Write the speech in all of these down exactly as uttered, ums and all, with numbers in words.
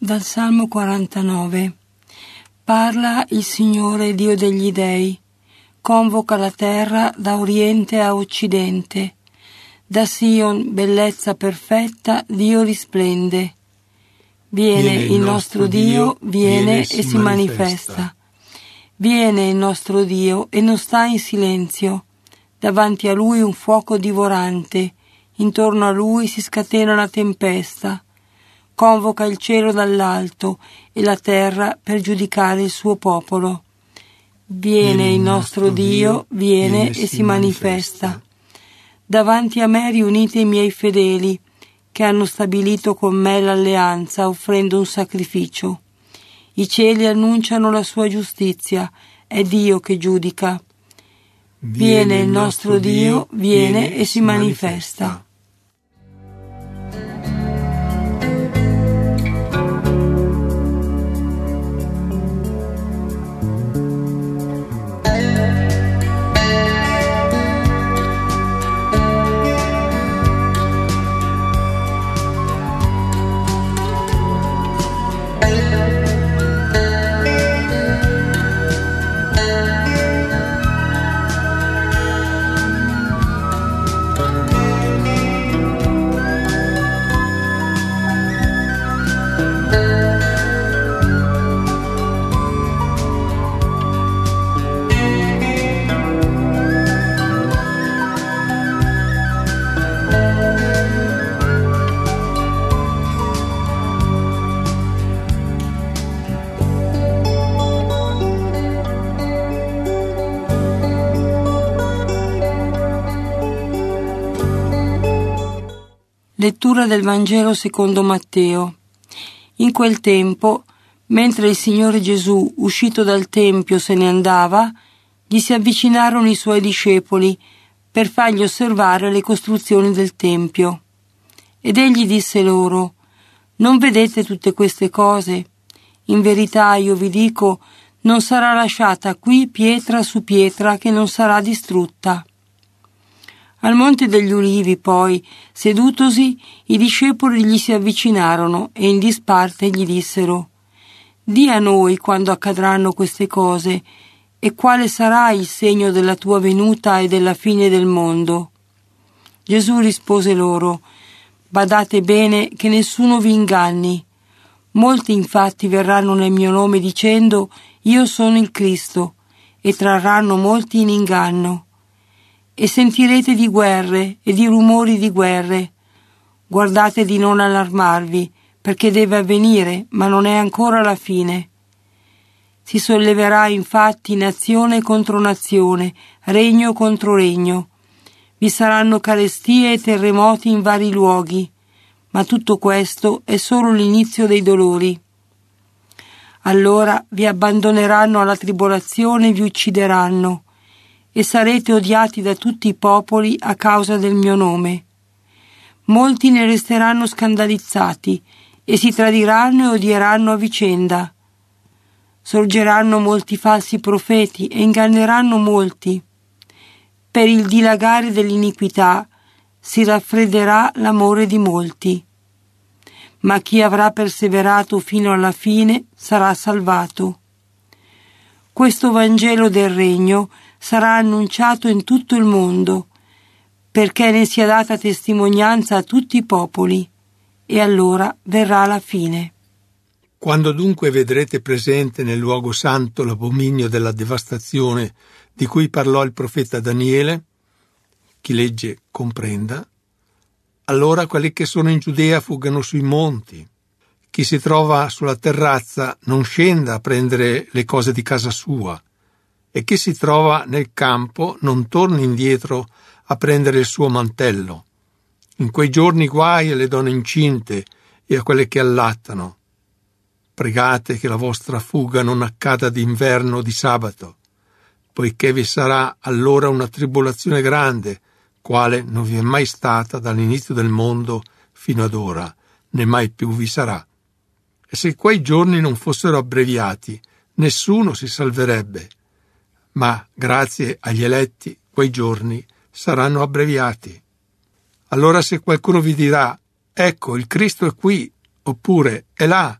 Dal Salmo quarantanove. Parla il Signore Dio degli Dei, convoca la terra da oriente a occidente. Da Sion, bellezza perfetta, Dio risplende. Viene, viene il nostro Dio, viene e si, si manifesta. manifesta. Viene il nostro Dio e non sta in silenzio. Davanti a Lui un fuoco divorante, intorno a Lui si scatena la tempesta. Convoca il cielo dall'alto e la terra per giudicare il suo popolo. Viene il nostro Dio, viene e si manifesta. Davanti a me riunite i miei fedeli, che hanno stabilito con me l'alleanza, offrendo un sacrificio. I cieli annunciano la sua giustizia, è Dio che giudica. Viene il nostro Dio, viene e si manifesta. Lettura del Vangelo secondo Matteo. In quel tempo, mentre il Signore Gesù, uscito dal Tempio, se ne andava, gli si avvicinarono i suoi discepoli per fargli osservare le costruzioni del Tempio. Ed egli disse loro: «Non vedete tutte queste cose? In verità io vi dico, non sarà lasciata qui pietra su pietra che non sarà distrutta». Al Monte degli Ulivi, poi, sedutosi, i discepoli gli si avvicinarono e in disparte gli dissero: «Di a noi quando accadranno queste cose e quale sarà il segno della tua venuta e della fine del mondo». Gesù rispose loro: «Badate bene che nessuno vi inganni. Molti infatti verranno nel mio nome dicendo: Io sono il Cristo, e trarranno molti in inganno. E sentirete di guerre e di rumori di guerre. Guardate di non allarmarvi, perché deve avvenire, ma non è ancora la fine. Si solleverà infatti nazione contro nazione, regno contro regno. Vi saranno carestie e terremoti in vari luoghi, ma tutto questo è solo l'inizio dei dolori. Allora vi abbandoneranno alla tribolazione e vi uccideranno, e sarete odiati da tutti i popoli a causa del mio nome. Molti ne resteranno scandalizzati e si tradiranno e odieranno a vicenda. Sorgeranno molti falsi profeti e inganneranno molti. Per il dilagare dell'iniquità si raffredderà l'amore di molti. Ma chi avrà perseverato fino alla fine sarà salvato. Questo Vangelo del Regno sarà annunciato in tutto il mondo, perché ne sia data testimonianza a tutti i popoli, e allora verrà la fine. Quando dunque vedrete presente nel luogo santo l'abominio della devastazione di cui parlò il profeta Daniele, chi legge comprenda, allora quelli che sono in Giudea fuggano sui monti. Chi si trova sulla terrazza non scenda a prendere le cose di casa sua, e chi si trova nel campo non torni indietro a prendere il suo mantello. In quei giorni guai alle donne incinte e a quelle che allattano. Pregate che la vostra fuga non accada d'inverno o di sabato, poiché vi sarà allora una tribolazione grande, quale non vi è mai stata dall'inizio del mondo fino ad ora, né mai più vi sarà. E se quei giorni non fossero abbreviati, nessuno si salverebbe. Ma, grazie agli eletti, quei giorni saranno abbreviati. Allora se qualcuno vi dirà: ecco, il Cristo è qui, oppure è là,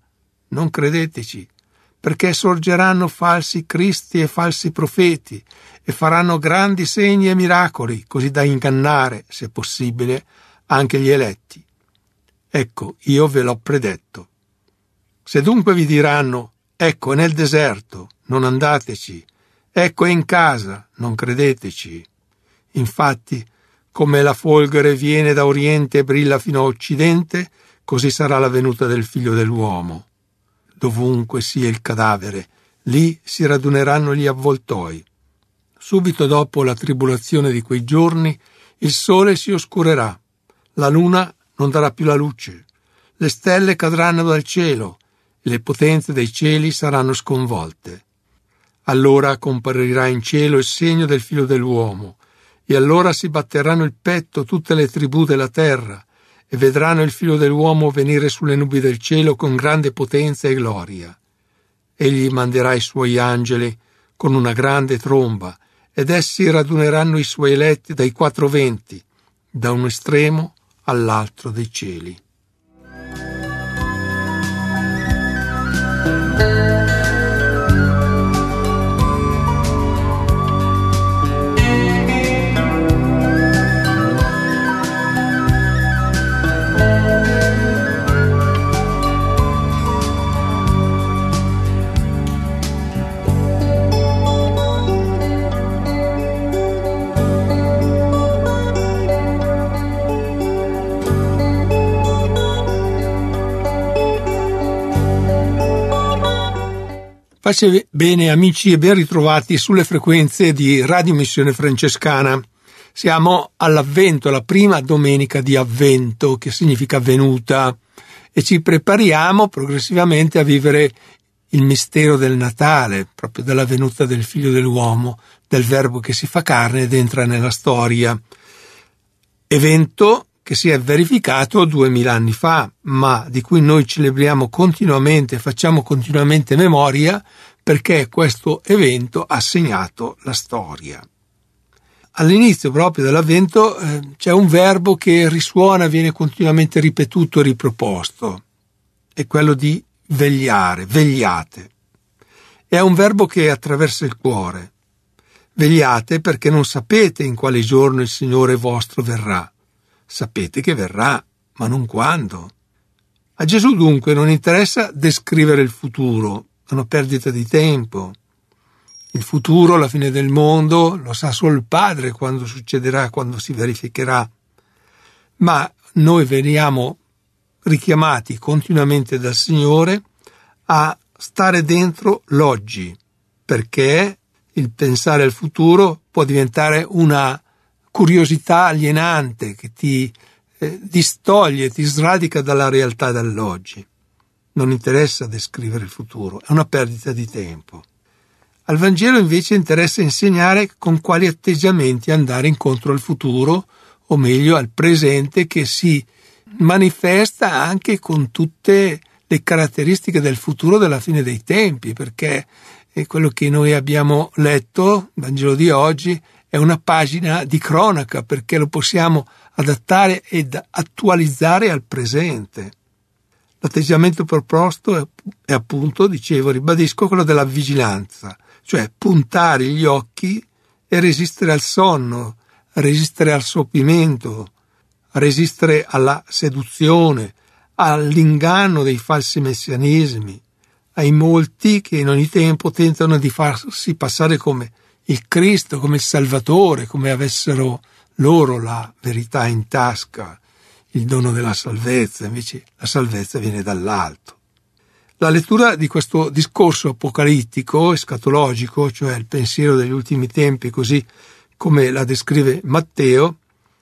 non credeteci, perché sorgeranno falsi cristi e falsi profeti e faranno grandi segni e miracoli, così da ingannare, se possibile, anche gli eletti. Ecco, io ve l'ho predetto. Se dunque vi diranno, ecco è nel deserto, non andateci, ecco è in casa, non credeteci. Infatti, come la folgore viene da oriente e brilla fino a occidente, così sarà la venuta del Figlio dell'uomo. Dovunque sia il cadavere, lì si raduneranno gli avvoltoi. Subito dopo la tribolazione di quei giorni, il sole si oscurerà, la luna non darà più la luce, le stelle cadranno dal cielo e le potenze dei cieli saranno sconvolte. Allora comparirà in cielo il segno del Figlio dell'uomo, e allora si batteranno il petto tutte le tribù della terra, e vedranno il Figlio dell'uomo venire sulle nubi del cielo con grande potenza e gloria. Egli manderà i suoi angeli con una grande tromba, ed essi raduneranno i suoi eletti dai quattro venti, da un estremo all'altro dei cieli. Pace bene amici e ben ritrovati sulle frequenze di Radio Missione Francescana. Siamo all'Avvento, la prima domenica di Avvento, che significa venuta, e ci prepariamo progressivamente a vivere il mistero del Natale, proprio della venuta del Figlio dell'uomo, del Verbo che si fa carne ed entra nella storia. Evento che si è verificato duemila anni fa, ma di cui noi celebriamo continuamente, facciamo continuamente memoria, perché questo evento ha segnato la storia. All'inizio proprio dell'Avvento eh, c'è un verbo che risuona, viene continuamente ripetuto e riproposto, è quello di vegliare, vegliate. È un verbo che attraversa il cuore. Vegliate perché non sapete in quale giorno il Signore vostro verrà. Sapete che verrà, ma non quando. A Gesù dunque non interessa descrivere il futuro, è una perdita di tempo. Il futuro, la fine del mondo, lo sa solo il Padre quando succederà, quando si verificherà. Ma noi veniamo richiamati continuamente dal Signore a stare dentro l'oggi, perché il pensare al futuro può diventare una curiosità alienante che ti eh, distoglie, ti sradica dalla realtà dell'oggi. Non interessa descrivere il futuro, è una perdita di tempo. Al Vangelo invece interessa insegnare con quali atteggiamenti andare incontro al futuro, o meglio al presente, che si manifesta anche con tutte le caratteristiche del futuro della fine dei tempi, perché è quello che noi abbiamo letto, il Vangelo di oggi, è una pagina di cronaca, perché lo possiamo adattare ed attualizzare al presente. L'atteggiamento proposto è, è appunto, dicevo, ribadisco, quello della vigilanza, cioè puntare gli occhi e resistere al sonno, resistere al sopimento, resistere alla seduzione, all'inganno dei falsi messianismi, ai molti che in ogni tempo tentano di farsi passare come il Cristo, come il Salvatore, come avessero loro la verità in tasca, il dono della salvezza. Invece la salvezza viene dall'alto. La lettura di questo discorso apocalittico, escatologico, cioè il pensiero degli ultimi tempi, così come la descrive Matteo,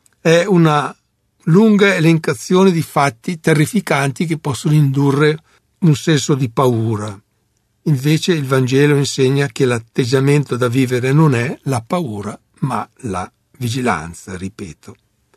è una lunga elencazione di fatti terrificanti che possono indurre un senso di paura. Invece il Vangelo insegna che l'atteggiamento da vivere non è la paura, ma la vigilanza, ripeto.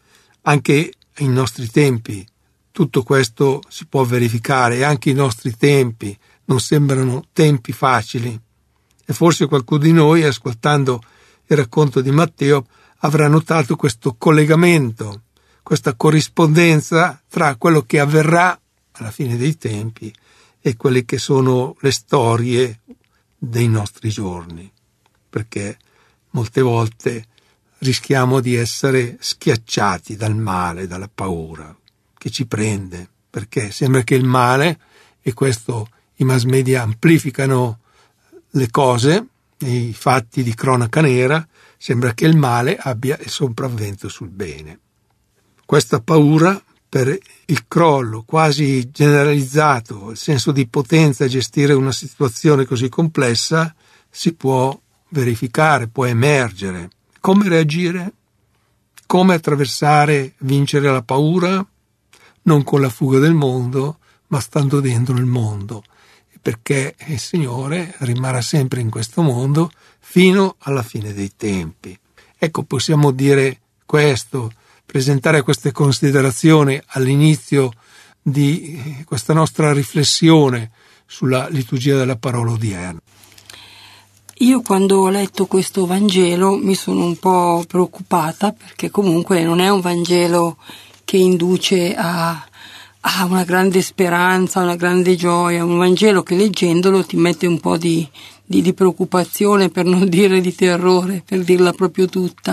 Anche ai nostri tempi tutto questo si può verificare, e anche i nostri tempi non sembrano tempi facili. E forse qualcuno di noi, ascoltando il racconto di Matteo, avrà notato questo collegamento, questa corrispondenza tra quello che avverrà alla fine dei tempi e quelle che sono le storie dei nostri giorni, perché molte volte rischiamo di essere schiacciati dal male, dalla paura che ci prende, perché sembra che il male, e questo i mass media amplificano le cose, i fatti di cronaca nera, sembra che il male abbia il sopravvento sul bene. Questa paura per il crollo quasi generalizzato, il senso di potenza a gestire una situazione così complessa, si può verificare, può emergere. Come reagire? Come attraversare, vincere la paura? Non con la fuga del mondo, ma stando dentro il mondo, perché il Signore rimarrà sempre in questo mondo fino alla fine dei tempi. Ecco, possiamo dire questo, presentare queste considerazioni all'inizio di questa nostra riflessione sulla liturgia della parola odierna. Io quando ho letto questo Vangelo mi sono un po' preoccupata, perché comunque non è un Vangelo che induce a, a una grande speranza, una grande gioia, un Vangelo che leggendolo ti mette un po' di, di, di preoccupazione, per non dire di terrore, per dirla proprio tutta.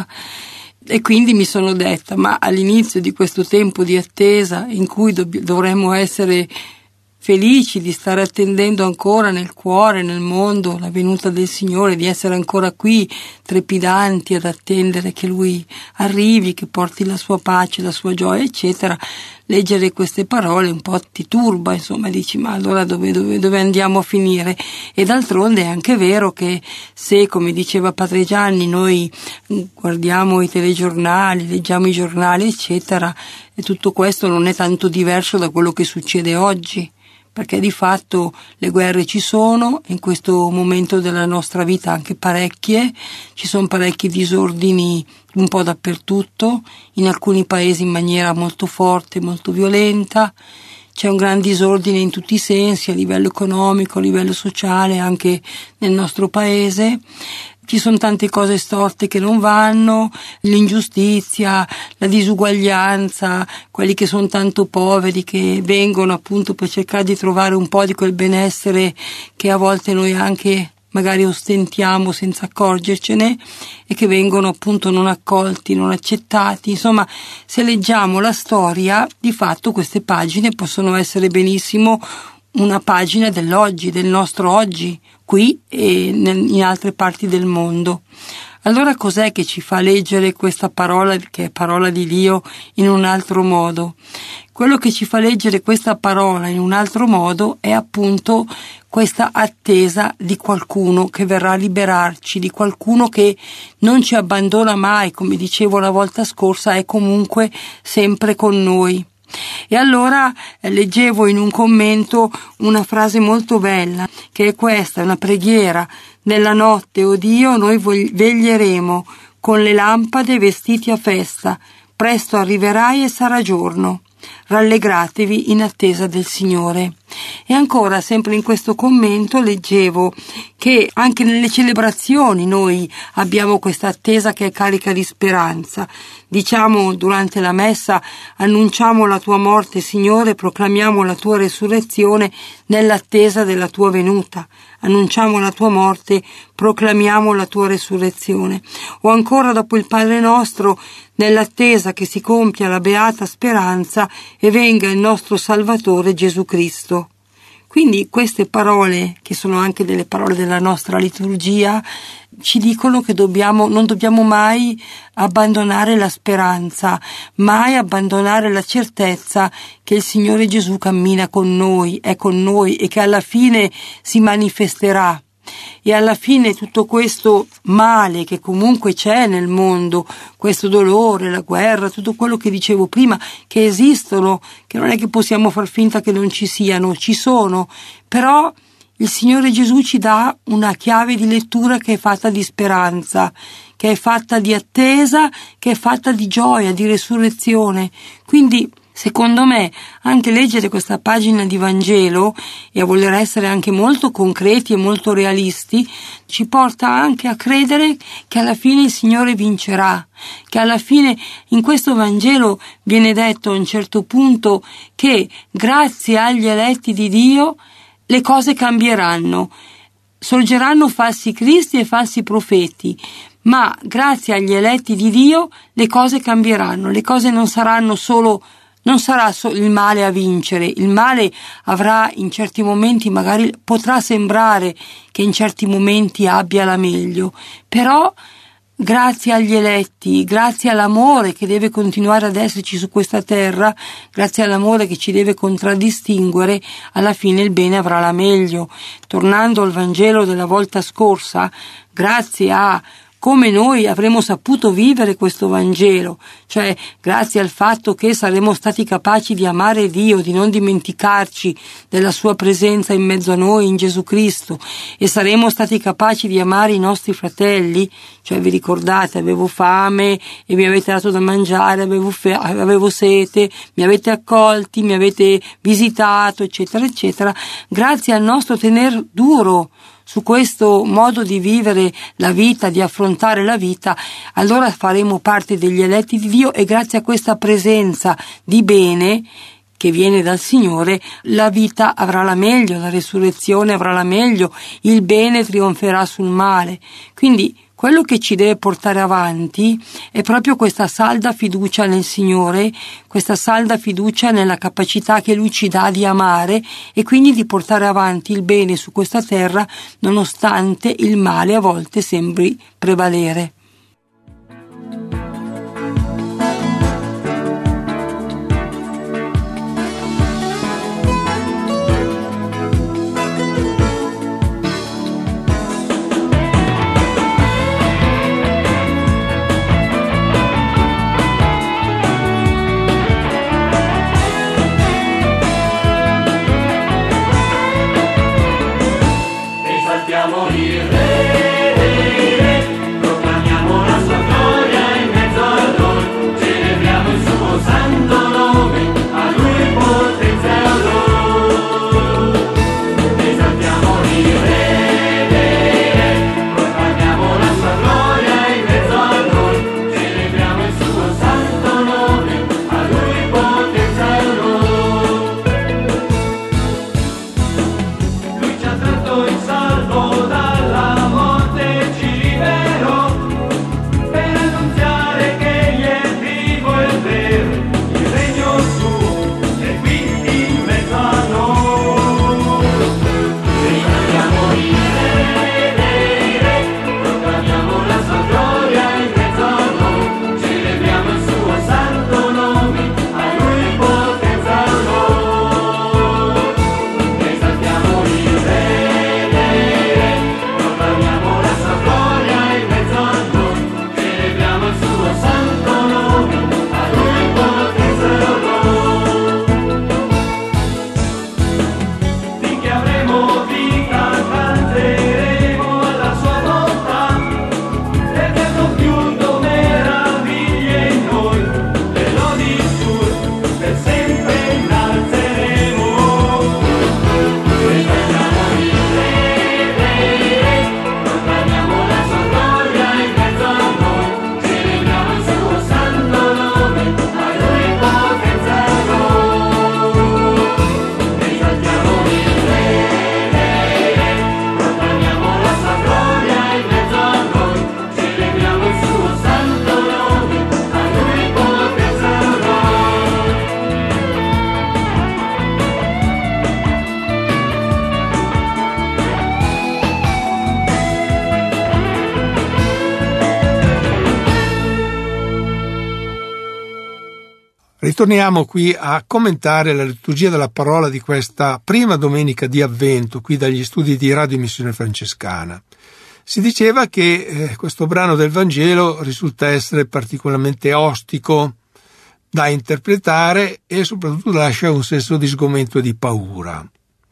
E quindi mi sono detta, ma all'inizio di questo tempo di attesa in cui dobb- dovremmo essere felici di stare attendendo ancora nel cuore, nel mondo, la venuta del Signore, di essere ancora qui trepidanti ad attendere che Lui arrivi, che porti la sua pace, la sua gioia, eccetera, leggere queste parole un po' ti turba, insomma, dici ma allora dove, dove, dove andiamo a finire? E d'altronde è anche vero che se, come diceva Padre Gianni, noi guardiamo i telegiornali, leggiamo i giornali, eccetera, e tutto questo non è tanto diverso da quello che succede oggi, perché di fatto le guerre ci sono, in questo momento della nostra vita anche parecchie, ci sono parecchi disordini un po' dappertutto, in alcuni paesi in maniera molto forte, molto violenta, c'è un gran disordine in tutti i sensi, a livello economico, a livello sociale, anche nel nostro paese. Ci sono tante cose storte che non vanno, l'ingiustizia, la disuguaglianza, quelli che sono tanto poveri che vengono appunto per cercare di trovare un po' di quel benessere che a volte noi anche magari ostentiamo senza accorgercene e che vengono appunto non accolti, non accettati. Insomma, se leggiamo la storia, di fatto queste pagine possono essere benissimo una pagina dell'oggi, del nostro oggi, qui e in altre parti del mondo. Allora cos'è che ci fa leggere questa parola, che è parola di Dio, in un altro modo? Quello che ci fa leggere questa parola in un altro modo è appunto questa attesa di qualcuno che verrà a liberarci, di qualcuno che non ci abbandona mai, come dicevo la volta scorsa, è comunque sempre con noi. E allora eh, leggevo in un commento una frase molto bella, che è questa, una preghiera: nella notte, o Dio, noi veglieremo con le lampade vestiti a festa, presto arriverai e sarà giorno. Rallegratevi in attesa del Signore. E ancora, sempre in questo commento, leggevo che anche nelle celebrazioni noi abbiamo questa attesa che è carica di speranza. Diciamo durante la messa: annunciamo la tua morte, Signore, proclamiamo la tua resurrezione nell'attesa della tua venuta. Annunciamo la tua morte, proclamiamo la tua resurrezione. O ancora dopo il Padre nostro, nell'attesa che si compia la beata speranza e venga il nostro Salvatore Gesù Cristo. Quindi queste parole, che sono anche delle parole della nostra liturgia, ci dicono che dobbiamo, non dobbiamo mai abbandonare la speranza, mai abbandonare la certezza che il Signore Gesù cammina con noi, è con noi e che alla fine si manifesterà. E alla fine tutto questo male che comunque c'è nel mondo, questo dolore, la guerra, tutto quello che dicevo prima, che esistono, che non è che possiamo far finta che non ci siano, ci sono, però il Signore Gesù ci dà una chiave di lettura che è fatta di speranza, che è fatta di attesa, che è fatta di gioia, di resurrezione. Quindi secondo me anche leggere questa pagina di Vangelo, e a voler essere anche molto concreti e molto realisti, ci porta anche a credere che alla fine il Signore vincerà, che alla fine in questo Vangelo viene detto a un certo punto che grazie agli eletti di Dio le cose cambieranno. Sorgeranno falsi cristi e falsi profeti, ma grazie agli eletti di Dio le cose cambieranno. Le cose non saranno solo Non sarà il male a vincere, il male avrà in certi momenti, magari potrà sembrare che in certi momenti abbia la meglio, però grazie agli eletti, grazie all'amore che deve continuare ad esserci su questa terra, grazie all'amore che ci deve contraddistinguere, alla fine il bene avrà la meglio. Tornando al Vangelo della volta scorsa, grazie a come noi avremo saputo vivere questo Vangelo, cioè grazie al fatto che saremo stati capaci di amare Dio, di non dimenticarci della sua presenza in mezzo a noi in Gesù Cristo, e saremo stati capaci di amare i nostri fratelli, cioè vi ricordate, avevo fame e mi avete dato da mangiare, avevo, fe- avevo sete, mi avete accolti, mi avete visitato, eccetera, eccetera, grazie al nostro tener duro su questo modo di vivere la vita, di affrontare la vita, allora faremo parte degli eletti di Dio, e grazie a questa presenza di bene che viene dal Signore, la vita avrà la meglio, la resurrezione avrà la meglio, il bene trionferà sul male. Quindi quello che ci deve portare avanti è proprio questa salda fiducia nel Signore, questa salda fiducia nella capacità che Lui ci dà di amare, e quindi di portare avanti il bene su questa terra nonostante il male a volte sembri prevalere. Ritorniamo qui a commentare la liturgia della parola di questa prima domenica di Avvento, qui dagli studi di Radio Missione Francescana. Si diceva che eh, questo brano del Vangelo risulta essere particolarmente ostico da interpretare e soprattutto lascia un senso di sgomento e di paura.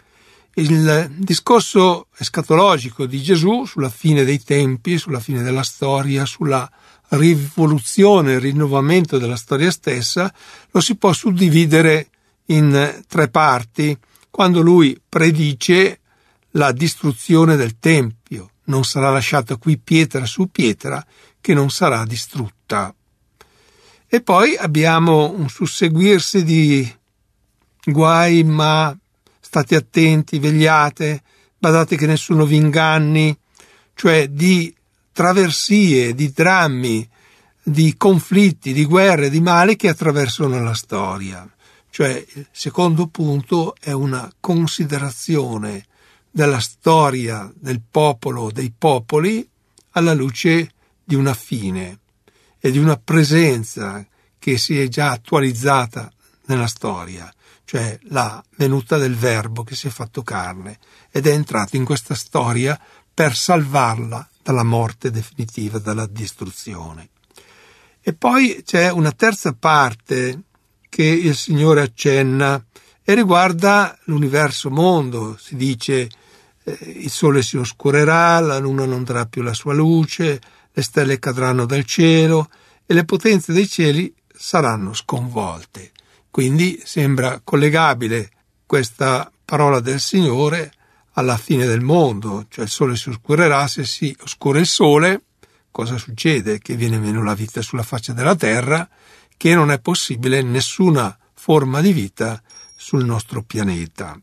Il discorso escatologico di Gesù sulla fine dei tempi, sulla fine della storia, sulla rivoluzione, il rinnovamento della storia stessa, lo si può suddividere in tre parti. Quando lui predice la distruzione del Tempio, non sarà lasciata qui pietra su pietra che non sarà distrutta. E poi abbiamo un susseguirsi di guai, ma state attenti, vegliate, badate che nessuno vi inganni, cioè di traversie, di drammi, di conflitti, di guerre, di mali che attraversano la storia. Cioè il secondo punto è una considerazione della storia del popolo, dei popoli, alla luce di una fine e di una presenza che si è già attualizzata nella storia, cioè la venuta del Verbo che si è fatto carne ed è entrato in questa storia per salvarla dalla morte definitiva, dalla distruzione. E poi c'è una terza parte che il Signore accenna e riguarda l'universo mondo. Si dice eh, il sole si oscurerà, la luna non darà più la sua luce, le stelle cadranno dal cielo e le potenze dei cieli saranno sconvolte. Quindi sembra collegabile questa parola del Signore alla fine del mondo, cioè il sole si oscurerà. Se si oscura il sole, cosa succede? Che viene meno la vita sulla faccia della terra, che non è possibile nessuna forma di vita sul nostro pianeta.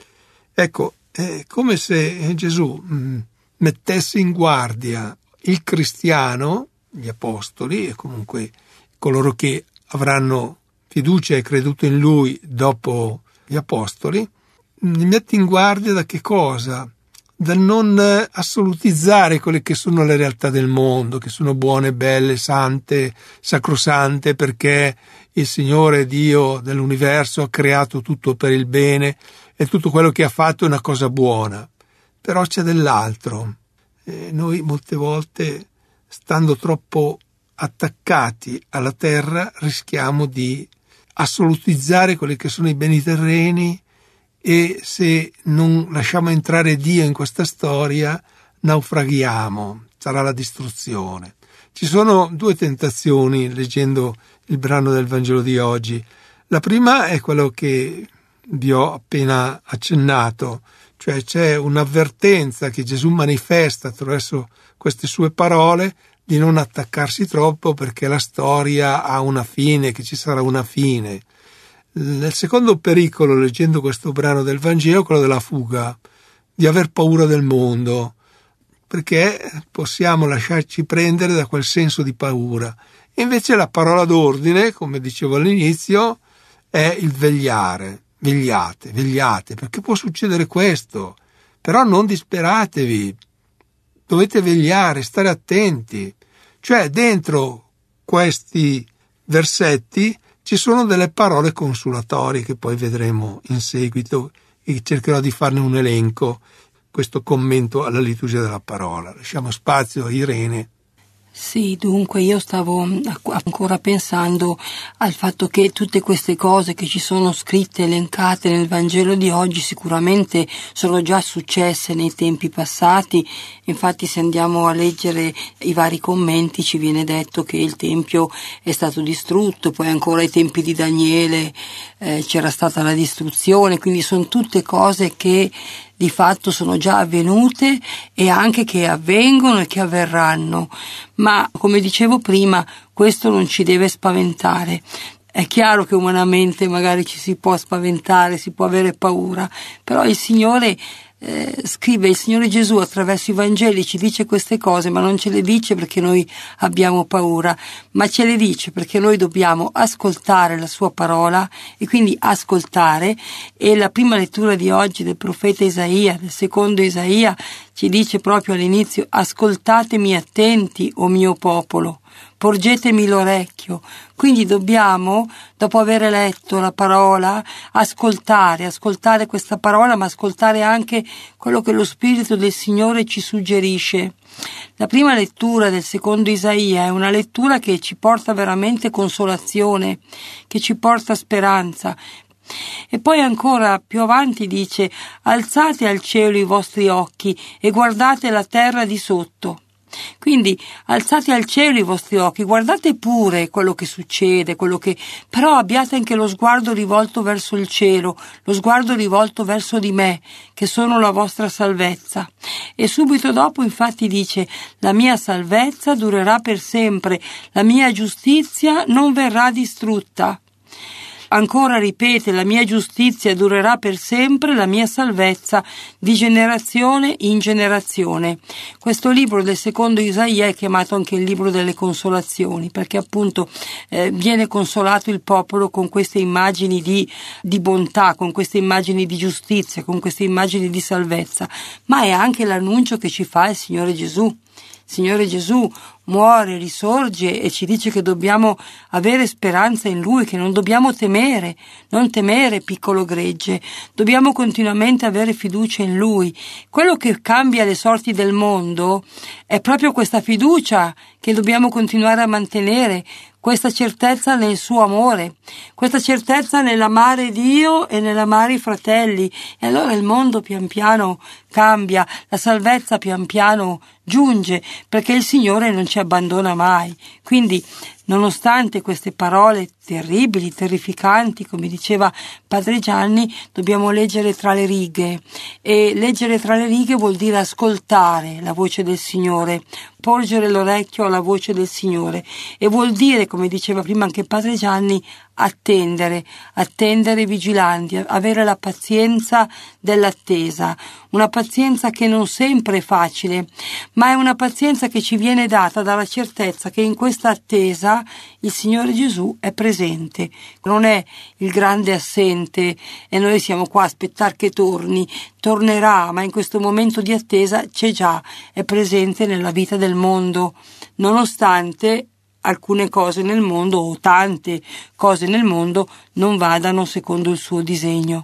Ecco, è come se Gesù mh, mettesse in guardia il cristiano, gli apostoli e comunque coloro che avranno fiducia e creduto in lui dopo gli apostoli, li mette in guardia da che cosa? Dal non assolutizzare quelle che sono le realtà del mondo, che sono buone, belle, sante, sacrosante, perché il Signore Dio dell'universo ha creato tutto per il bene e tutto quello che ha fatto è una cosa buona. Però c'è dell'altro. E noi molte volte, stando troppo attaccati alla terra, rischiamo di assolutizzare quelli che sono i beni terreni, e se non lasciamo entrare Dio in questa storia naufraghiamo, sarà la distruzione. Ci sono due tentazioni leggendo il brano del Vangelo di oggi. La prima è quello che vi ho appena accennato, cioè c'è un'avvertenza che Gesù manifesta attraverso queste sue parole di non attaccarsi troppo perché la storia ha una fine, che ci sarà una fine. Nel secondo pericolo, leggendo questo brano del Vangelo, quello della fuga, di aver paura del mondo, perché possiamo lasciarci prendere da quel senso di paura. E invece la parola d'ordine, come dicevo all'inizio, è il vegliare. Vegliate, vegliate, perché può succedere questo. Però non disperatevi, dovete vegliare, stare attenti. Cioè, dentro questi versetti ci sono delle parole consolatorie che poi vedremo in seguito e cercherò di farne un elenco, questo commento alla liturgia della parola. Lasciamo spazio a Irene. Sì, dunque io stavo ancora pensando al fatto che tutte queste cose che ci sono scritte, elencate nel Vangelo di oggi sicuramente sono già successe nei tempi passati. Infatti se andiamo a leggere i vari commenti ci viene detto che il Tempio è stato distrutto, poi ancora ai tempi di Daniele eh, c'era stata la distruzione, quindi sono tutte cose che di fatto sono già avvenute e anche che avvengono e che avverranno. Ma, come dicevo prima, questo non ci deve spaventare. È chiaro che umanamente magari ci si può spaventare, si può avere paura, però il Signore eh, scrive, il Signore Gesù attraverso i Vangeli ci dice queste cose, ma non ce le dice perché noi abbiamo paura, ma ce le dice perché noi dobbiamo ascoltare la sua parola e quindi ascoltare. E la prima lettura di oggi del profeta Isaia, del secondo Isaia, ci dice proprio all'inizio: ascoltatemi attenti, o mio popolo, porgetemi l'orecchio. Quindi dobbiamo, dopo aver letto la parola, ascoltare, ascoltare questa parola, ma ascoltare anche quello che lo Spirito del Signore ci suggerisce. La prima lettura del secondo Isaia è una lettura che ci porta veramente consolazione, che ci porta speranza. E poi ancora più avanti dice: alzate al cielo i vostri occhi e guardate la terra di sotto. Quindi alzate al cielo i vostri occhi, guardate pure quello che succede, quello che però abbiate anche lo sguardo rivolto verso il cielo, lo sguardo rivolto verso di me, che sono la vostra salvezza. E subito dopo infatti dice: la mia salvezza durerà per sempre, la mia giustizia non verrà distrutta. Ancora ripete: la mia giustizia durerà per sempre, la mia salvezza di generazione in generazione. Questo libro del secondo Isaia è chiamato anche il libro delle consolazioni, perché appunto eh, viene consolato il popolo con queste immagini di, di bontà, con queste immagini di giustizia, con queste immagini di salvezza, ma è anche l'annuncio che ci fa il Signore Gesù. Signore Gesù muore, risorge e ci dice che dobbiamo avere speranza in Lui, che non dobbiamo temere, non temere, piccolo gregge, dobbiamo continuamente avere fiducia in Lui. Quello che cambia le sorti del mondo è proprio questa fiducia che dobbiamo continuare a mantenere, questa certezza nel suo amore, questa certezza nell'amare Dio e nell'amare i fratelli, e allora il mondo pian piano cambia, la salvezza pian piano giunge, perché il Signore non ci abbandona mai. Quindi, nonostante queste parole terribili, terrificanti, come diceva Padre Gianni, dobbiamo leggere tra le righe, e leggere tra le righe vuol dire ascoltare la voce del Signore, porgere l'orecchio alla voce del Signore, e vuol dire, come diceva prima anche Padre Gianni, attendere, attendere vigilanti, avere la pazienza dell'attesa, una pazienza che non sempre è facile, ma è una pazienza che ci viene data dalla certezza che in questa attesa il Signore Gesù è presente, non è il grande assente e noi siamo qua a aspettare che torni, tornerà, ma in questo momento di attesa c'è già, è presente nella vita del mondo, nonostante alcune cose nel mondo o tante cose nel mondo non vadano secondo il suo disegno.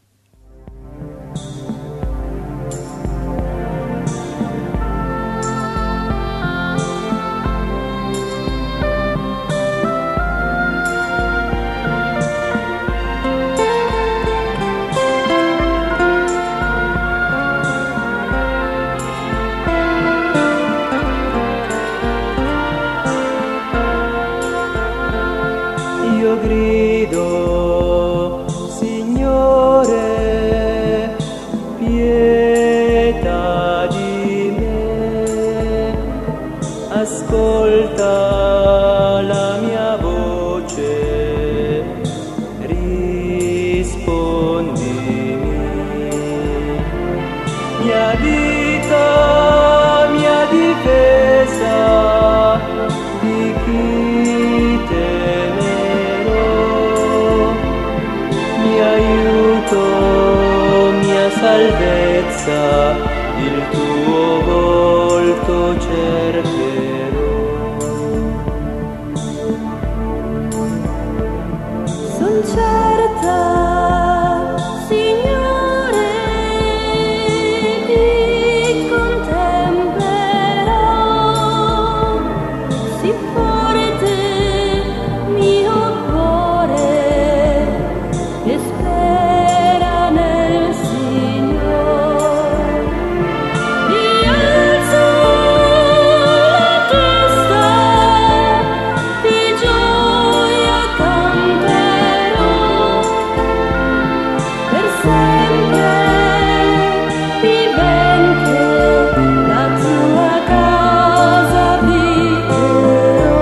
Io grido, Signore, pietà di me, ascolta la mia voce, rispondimi, mia vita, mia difesa, di chi temerò, mio aiuto, mia salvezza, il tuo volto cercherò. Son certa, Signore, ti contemplerò, si forte mio cuore e spera nel Signore. Mi alzo la testa, di gioia canterò, per sempre vivente la tua casa abiterò.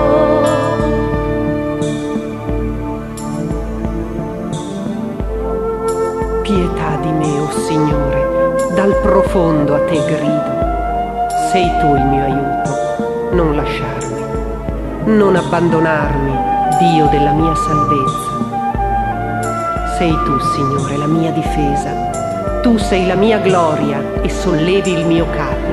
Pietà di me, o Signore, dal profondo a te grido. Sei tu il mio aiuto, non lasciarmi, non abbandonarmi, Dio della mia salvezza. Sei tu, Signore, la mia difesa. Tu sei la mia gloria e sollevi il mio capo.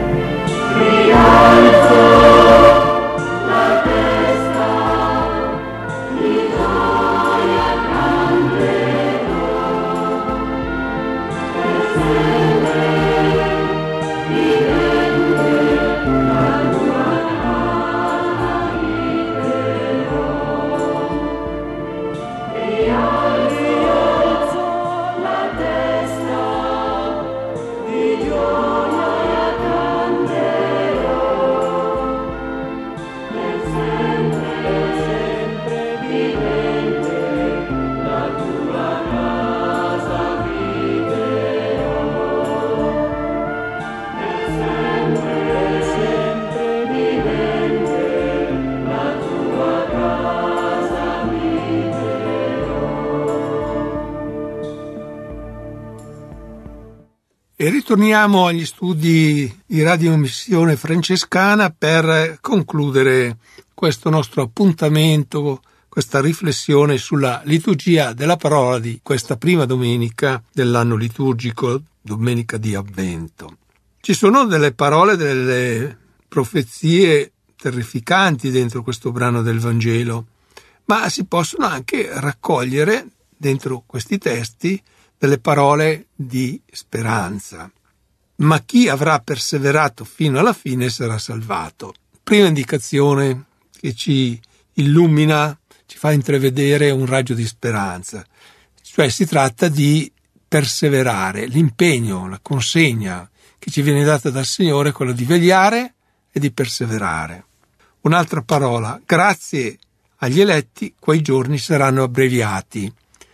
E ritorniamo agli studi di Radio Missione Francescana per concludere questo nostro appuntamento, questa riflessione sulla liturgia della parola di questa prima domenica dell'anno liturgico, domenica di Avvento. Ci sono delle parole, delle profezie terrificanti dentro questo brano del Vangelo, ma si possono anche raccogliere dentro questi testi delle parole di speranza. Ma chi avrà perseverato fino alla fine sarà salvato. Prima indicazione che ci illumina, ci fa intravedere un raggio di speranza. Cioè si tratta di perseverare, l'impegno, la consegna che ci viene data dal Signore è quello di vegliare e di perseverare. Un'altra parola, grazie agli eletti quei giorni saranno abbreviati.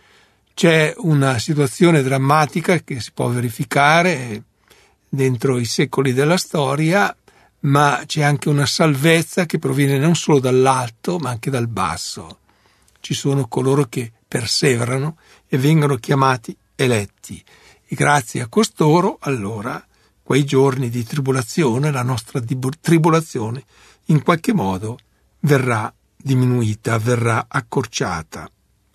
C'è una situazione drammatica che si può verificare dentro i secoli della storia, ma c'è anche una salvezza che proviene non solo dall'alto ma anche dal basso. Ci sono coloro che perseverano e vengono chiamati eletti e grazie a costoro allora quei giorni di tribolazione, la nostra tribolazione in qualche modo verrà diminuita, verrà accorciata.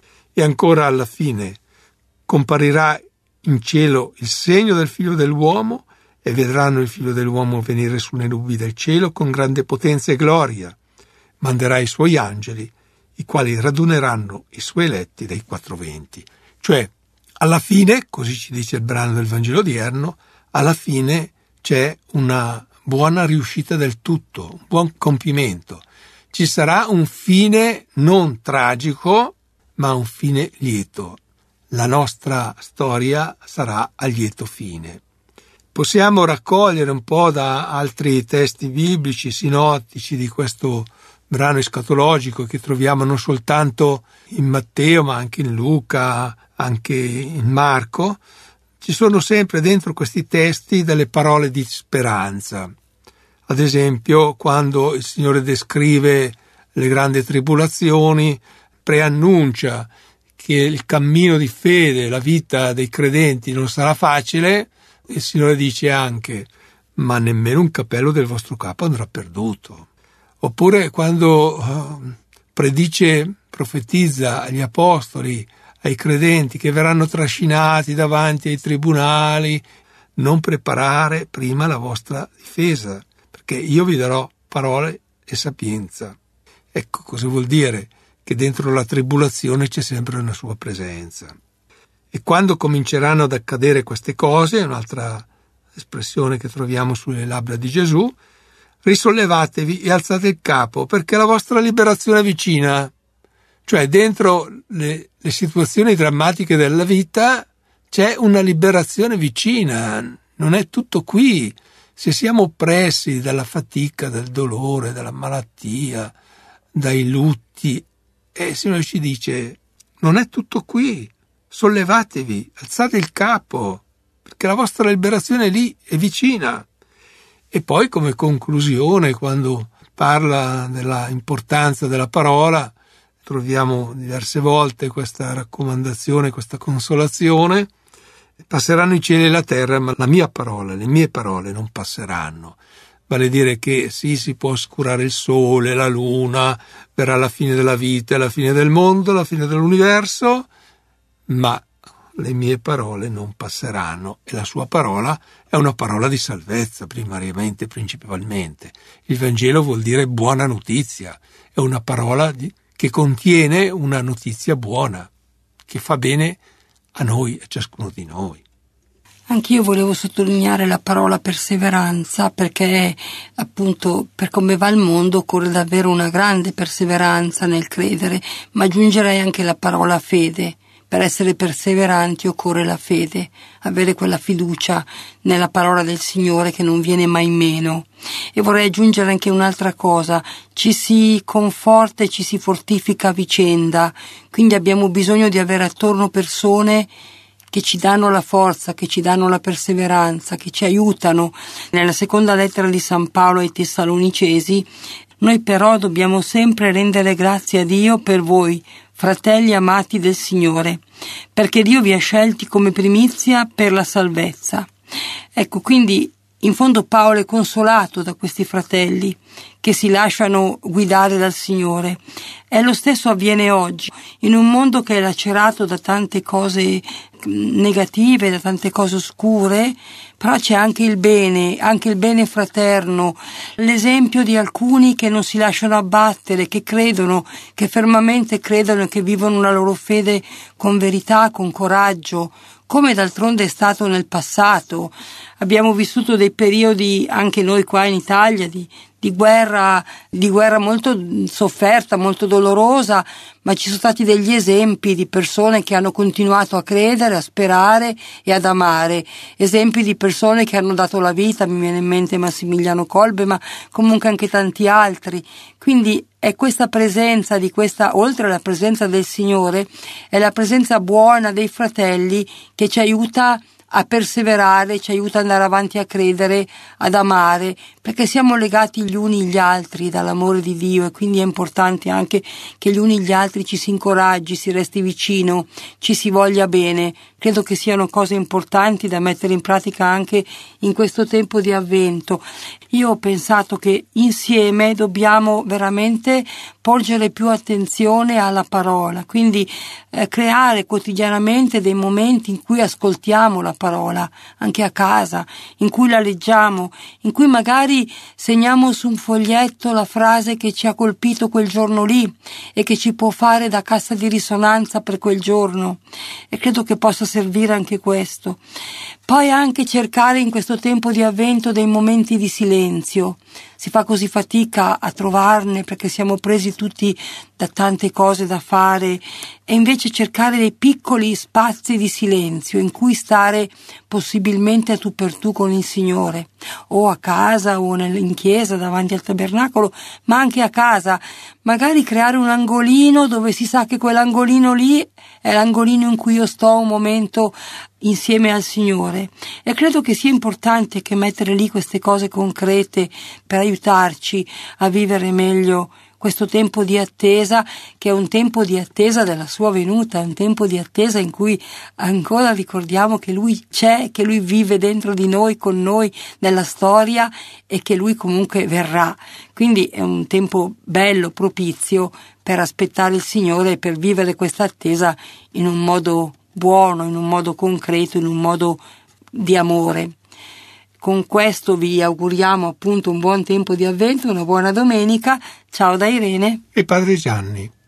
E ancora alla fine comparirà in cielo il segno del Figlio dell'uomo e vedranno il Figlio dell'uomo venire sulle nubi del cielo con grande potenza e gloria. Manderà i suoi angeli, i quali raduneranno i suoi eletti dai quattro venti. Cioè, alla fine, così ci dice il brano del Vangelo odierno, alla fine c'è una buona riuscita del tutto, un buon compimento. Ci sarà un fine non tragico, ma un fine lieto. La nostra storia sarà a lieto fine. Possiamo raccogliere un po' da altri testi biblici, sinottici di questo brano escatologico che troviamo non soltanto in Matteo, ma anche in Luca, anche in Marco. Ci sono sempre dentro questi testi delle parole di speranza. Ad esempio, quando il Signore descrive le grandi tribolazioni, preannuncia che il cammino di fede, la vita dei credenti non sarà facile, il Signore dice anche, ma nemmeno un capello del vostro capo andrà perduto. Oppure quando uh, predice, profetizza agli apostoli, ai credenti che verranno trascinati davanti ai tribunali, non preparare prima la vostra difesa, perché io vi darò parole e sapienza. Ecco cosa vuol dire che dentro la tribolazione c'è sempre una sua presenza. E quando cominceranno ad accadere queste cose, un'altra espressione che troviamo sulle labbra di Gesù, risollevatevi e alzate il capo, perché la vostra liberazione è vicina. Cioè dentro le, le situazioni drammatiche della vita c'è una liberazione vicina, non è tutto qui. Se siamo oppressi dalla fatica, dal dolore, dalla malattia, dai lutti, e il Signore ci dice, non è tutto qui, sollevatevi, alzate il capo, perché la vostra liberazione è lì, è vicina. E poi come conclusione, quando parla della importanza della parola, troviamo diverse volte questa raccomandazione, questa consolazione, passeranno i cieli e la terra, ma la mia parola, le mie parole non passeranno. Vale a dire che sì, si può oscurare il sole, la luna, verrà la fine della vita, la fine del mondo, la fine dell'universo, ma le mie parole non passeranno e la sua parola è una parola di salvezza primariamente, principalmente. Il Vangelo vuol dire buona notizia, è una parola di, che contiene una notizia buona, che fa bene a noi, a ciascuno di noi. Anch'io volevo sottolineare la parola perseveranza, perché appunto per come va il mondo occorre davvero una grande perseveranza nel credere, ma aggiungerei anche la parola fede. Per essere perseveranti occorre la fede, avere quella fiducia nella parola del Signore che non viene mai meno. E vorrei aggiungere anche un'altra cosa, ci si conforta e ci si fortifica a vicenda, quindi abbiamo bisogno di avere attorno persone che ci danno la forza, che ci danno la perseveranza, che ci aiutano. Nella seconda lettera di San Paolo ai Tessalonicesi, noi però dobbiamo sempre rendere grazie a Dio per voi, fratelli amati del Signore, perché Dio vi ha scelti come primizia per la salvezza. Ecco, quindi in fondo Paolo è consolato da questi fratelli che si lasciano guidare dal Signore. E lo stesso avviene oggi, in un mondo che è lacerato da tante cose negative, da tante cose oscure, però c'è anche il bene, anche il bene fraterno, l'esempio di alcuni che non si lasciano abbattere, che credono, che fermamente credono e che vivono la loro fede con verità, con coraggio, come d'altronde è stato nel passato. Abbiamo vissuto dei periodi, anche noi qua in Italia, di, di guerra, di guerra molto sofferta, molto dolorosa, ma ci sono stati degli esempi di persone che hanno continuato a credere, a sperare e ad amare, esempi di persone che hanno dato la vita, mi viene in mente Massimiliano Kolbe, ma comunque anche tanti altri. Quindi è questa presenza di questa, oltre alla presenza del Signore, è la presenza buona dei fratelli che ci aiuta a perseverare, ci aiuta ad andare avanti a credere, ad amare, perché siamo legati gli uni gli altri dall'amore di Dio, e quindi è importante anche che gli uni gli altri ci si incoraggi, si resti vicino, ci si voglia bene. Credo che siano cose importanti da mettere in pratica anche in questo tempo di Avvento. Io ho pensato che insieme dobbiamo veramente porgere più attenzione alla parola, quindi eh, creare quotidianamente dei momenti in cui ascoltiamo la parola, anche a casa, in cui la leggiamo, in cui magari segniamo su un foglietto la frase che ci ha colpito quel giorno lì e che ci può fare da cassa di risonanza per quel giorno, e credo che possa servire anche questo. Poi anche cercare in questo tempo di Avvento dei momenti di silenzio. Si fa così fatica a trovarne perché siamo presi tutti da tante cose da fare, e invece cercare dei piccoli spazi di silenzio in cui stare possibilmente a tu per tu con il Signore, o a casa o in chiesa davanti al tabernacolo, ma anche a casa, magari creare un angolino dove si sa che quell'angolino lì è l'angolino in cui io sto un momento insieme al Signore. E credo che sia importante che mettere lì queste cose concrete per aiutarci a vivere meglio questo tempo di attesa, che è un tempo di attesa della sua venuta, un tempo di attesa in cui ancora ricordiamo che Lui c'è, che Lui vive dentro di noi, con noi, nella storia, e che Lui comunque verrà. Quindi è un tempo bello, propizio per aspettare il Signore e per vivere questa attesa in un modo buono, in un modo concreto, in un modo di amore. Con questo vi auguriamo appunto un buon tempo di Avvento, una buona domenica. Ciao da Irene e Padre Gianni.